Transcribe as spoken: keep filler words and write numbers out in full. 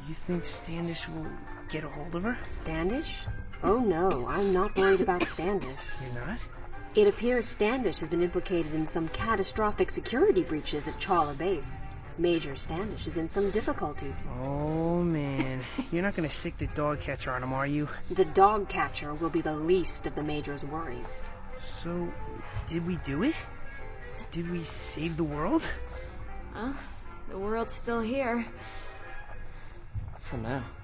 You think Standish will get a hold of her? Standish? Oh no, I'm not worried about Standish. You're not? It appears Standish has been implicated in some catastrophic security breaches at Chala Base. Major Standish is in some difficulty. Oh, man. You're not going to stick the dog catcher on him, are you? The dog catcher will be the least of the Major's worries. So, did we do it? Did we save the world? Well, the world's still here. For now.